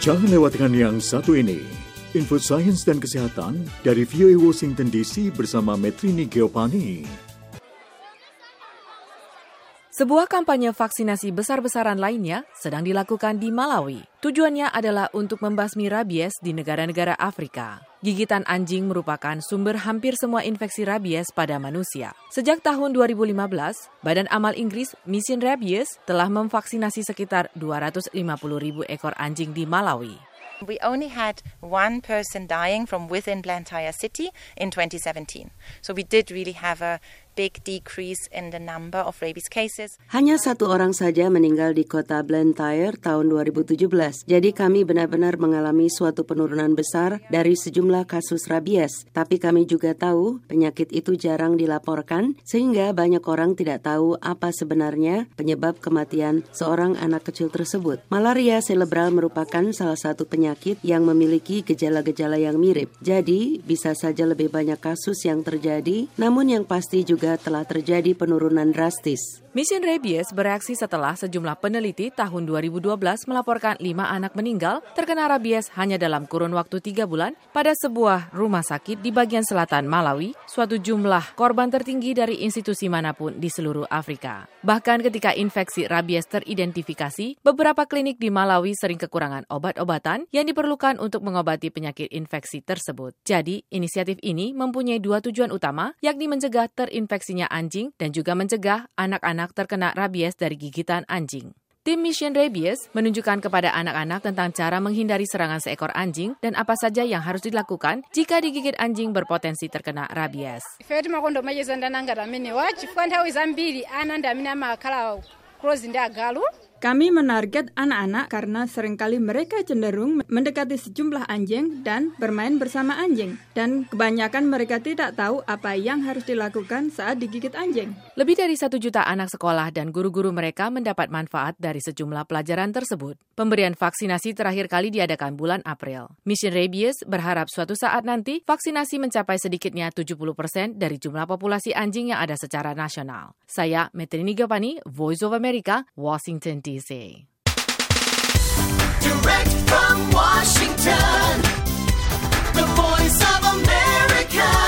Jangan lewatkan yang satu ini. Info sains dan kesehatan dari VOA Washington DC bersama Metrini Geopani. Sebuah kampanye vaksinasi besar-besaran lainnya sedang dilakukan di Malawi. Tujuannya adalah untuk membasmi rabies di negara-negara Afrika. Gigitan anjing merupakan sumber hampir semua infeksi rabies pada manusia. Sejak tahun 2015, Badan Amal Inggris Mission Rabies telah memvaksinasi sekitar 250.000 ekor anjing di Malawi. We only had one person dying from within Blantyre city in 2017. So we did really have a big decrease in the number of rabies cases. Hanya satu orang saja meninggal di kota Blantyre tahun 2017. Jadi kami benar-benar mengalami suatu penurunan besar dari sejumlah kasus rabies. Tapi kami juga tahu penyakit itu jarang dilaporkan sehingga banyak orang tidak tahu apa sebenarnya penyebab kematian seorang anak kecil tersebut. Malaria cerebral merupakan salah satu penyakit yang memiliki gejala-gejala yang mirip. Jadi bisa saja lebih banyak kasus yang terjadi, namun yang pasti juga telah terjadi penurunan drastis. Mission Rabies bereaksi setelah sejumlah peneliti tahun 2012 melaporkan 5 anak meninggal terkena rabies hanya dalam kurun waktu 3 bulan pada sebuah rumah sakit di bagian selatan Malawi, suatu jumlah korban tertinggi dari institusi manapun di seluruh Afrika. Bahkan ketika infeksi rabies teridentifikasi, beberapa klinik di Malawi sering kekurangan obat-obatan yang diperlukan untuk mengobati penyakit infeksi tersebut. Jadi, inisiatif ini mempunyai 2 tujuan utama, yakni mencegah terinfeksinya anjing dan juga mencegah anak-anak terkena rabies dari gigitan anjing. Tim Mission Rabies menunjukkan kepada anak-anak tentang cara menghindari serangan seekor anjing dan apa saja yang harus dilakukan jika digigit anjing berpotensi terkena rabies. Kami menarget anak-anak karena seringkali mereka cenderung mendekati sejumlah anjing dan bermain bersama anjing. Dan kebanyakan mereka tidak tahu apa yang harus dilakukan saat digigit anjing. Lebih dari 1 juta anak sekolah dan guru-guru mereka mendapat manfaat dari sejumlah pelajaran tersebut. Pemberian vaksinasi terakhir kali diadakan bulan April. Mission Rabies berharap suatu saat nanti vaksinasi mencapai sedikitnya 70% dari jumlah populasi anjing yang ada secara nasional. Saya Metrini Geopani, Voice of America, Washington DC. Direct from Washington, the Voice of America.